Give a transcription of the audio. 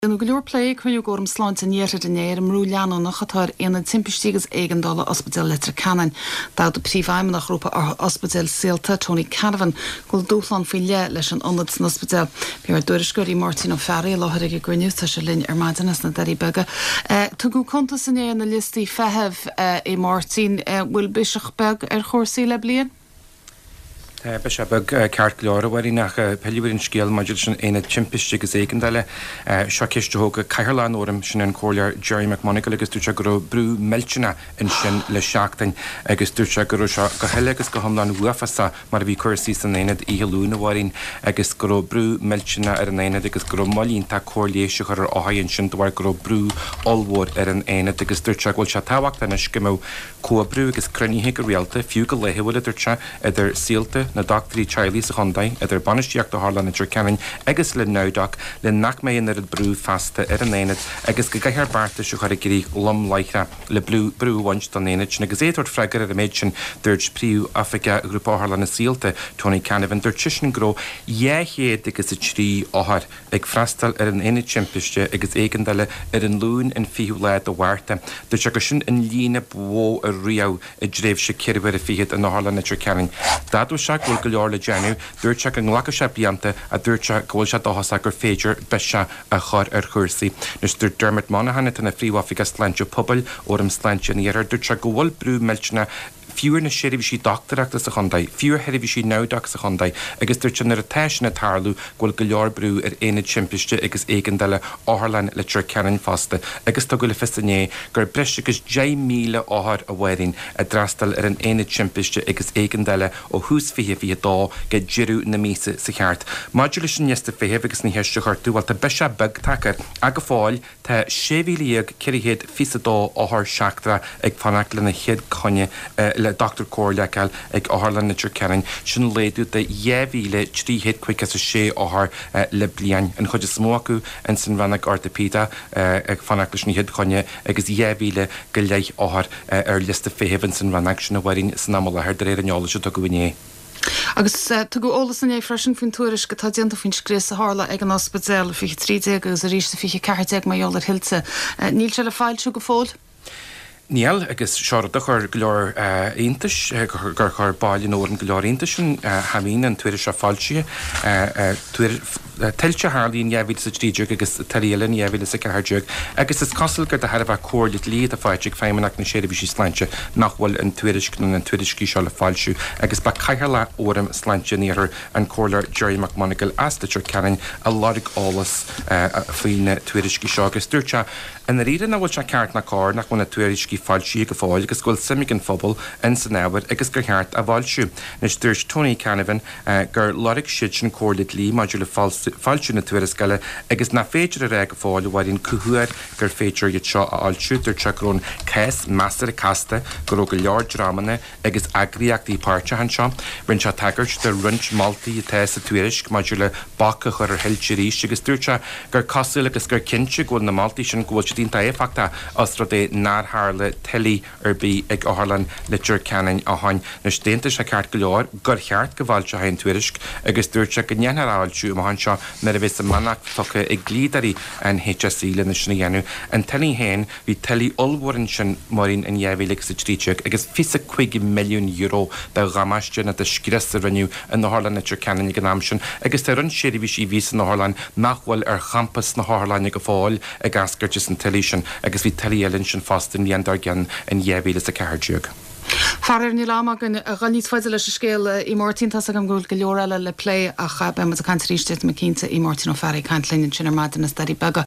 An goor play chuú gom sláint in éire den éir am rúleanú nach chatar ina timpstígus eigendala Ospedal Letter Canan. Da de príomhhaim nach grúpa Ospedal Síalta Tony Canavan gúil dúchlan fao le leis an onad san Ospedal. Bí ar dúrisgurí Martin O'Farrill láthir ag gúniú tá se linn ar maidanas na darí bega. Tá go conta san é na listí fehebh é Martin bhfuil biseach beg ar chósaí le blian? Bes beg ceart glóra bhaí nach peilíhinn scéal maidir sin éad timpiste agus éigendaile seo cisteóga caiirláán orm sin an cóir Jerry McMonagle agus dúirte go brú meltena in sin le seachtain agus dúirte go go heile agus go hamláán uafasa mar bhí cuasaí san éad íhalúna bhhaín agus go brú meltena ar an éad agus go mailínta cóirléise chu ar áhaonn sin dohar go brú allmhór ar an éad agus dúirte ghil se táhacht na scimó cua brú agus cruníthe go réalta fiú go leithehfuil dúirte idir síalta na Dr. Charlie sa chundain idir banisteach do Harlan idir Canan agus le náideach le nach mé ar brú fasta ar an éad agus go gaiithar barta se chuir gurí lom leichra le brú bhaint don éad sin agus éidir freigar ar a méid sin dúirt príú Africa grúpa Harlan na síalta Tony Canavan dúirt sin gro héad agus a trí áthar ag freistal ar an éad timpiste agus éigendaile ar an lún in fiú leid do bhharrta. Dúirt se go sin in lína bó a riamh i dréibh se cirhar a fiad an Harlan idir Canan. Dadú se ghfuil go leor le déanú, dúirte an nglacha se blianta a dúirte ghfuil se dothasa gur féidir beise a chur ar chuirsaí. Nus dúir Dermot Monaghan na phríomhafiga sláinte pobal orm sláinte níar dúirte go bhfuil brú meltena fiúr na séirih sí doctorachta sa chundaid, fiúr heirih sí náideach sa chundaid, agus dúirte nar a teisina tarlú ghfuil go leor brú ar éad timpiste agus éigendaile Harlan Letter Canan fasta, agus tá go le fistané gur breiste agus 10,000 áthar a bhhairinn a drastal ar an éad timpiste agus éigendaile ó hús fihe dá go ddíirú na mísa sa cheart. Maidir leis sin neasta fiheh agus ní heiste chuirtú bhil tá beise beg takear aga fáil tá 7,000 cirhéad fisa dá áthar seachtra ag fanach le na chéad conne le Dr. Corlecal ag Harlan Letter Canan sin léadú de 3,356 áthar le blian an chuide smócu an san bhanach orthopéda ag fanach leis na chéad conne agus 3,000 go leith áthar ar lista fiheh san bhanach sin bhhairinn san amlathir de réir an neála se do go bhine. Agus tu go ólas in é freisin fin túris go tá dianta fin scrés a hála ag an Ospedal fi 30 agus a ríiste fi 40 mai jólar hilse. Níl se le fáil se go fóil? Níl agus seirda chur glór intas gur chur bailin óir an glór intas sin hamín an tuaidir se fáilte tiltte hálíín jehíil sa tríideog agus tarílan jehíle sa ceirdeog agus is cosal gur de herbh cóirlit líad a fáideag féimeach na séidir sí sláinte nachhfuil an tuairiscnú an tuairiscí seo le fáilisiú agus ba caiithla óram sláinte níar an cóir Jerry McMonagle as Letter Canan a lárig álas faoine tuairiscí seo agus dúirte an ríidir na bhfuil se ceart na cá nach muna tuairiscí fáilisií go fáil agus ghfuil simig an phobal in san ábhar agus gur cheart a bháilisiú. Nes dúirt Tony Canavan gur lárig siid sin cóirlit lí maidir le fáilisiú na tuairiscaile agus na féidir a ré go fáil bhhaín cuhuair gur féidir iad seo a áilisiútar teacrún cés meastar a casta go go leor drámanna agus agriíochtaí páirte an seo. Rinn se tagart de runt maltaí a téis a tuairisc maidir le bacha chur ar heilte agus dúirte gur cosúil agus gur cinse ghfuil na maltaí sin ghfuil se dínta éfachta as rud é nárthla tilí ar bí ag Harlan Letter Canan a hain. Nus déanta se ceart go leor gur cheart go bhailte hain tuairisc agus dúirte go neanthráilisiú a hain seo nar a bheits a manach tucha ag glídarí an HSE le na sinna dhéanú. An tilí héin bhí tilí olmhórin sin marín in jehíle sa tríteag agus 25 milliún euro de gamaiste na de scris a riniu in na Harlan Letter Canan ag an am sin agus tá run séidir sí ví na Harlan nachhfuil ar champas na Harlan go fáil ag ascairt an tilí sin agus bhí tilí eilinn sin fast in dhéandar gan in jehíle sa ceirdeog. Farir ní láma gan a ganíd fáidir leis a scéal í Martin tá a go ghúil go leor eile le play a cha be a cantaríiste me cínta í Martin O'Farrill cant linn sin ar maidir na starí bega.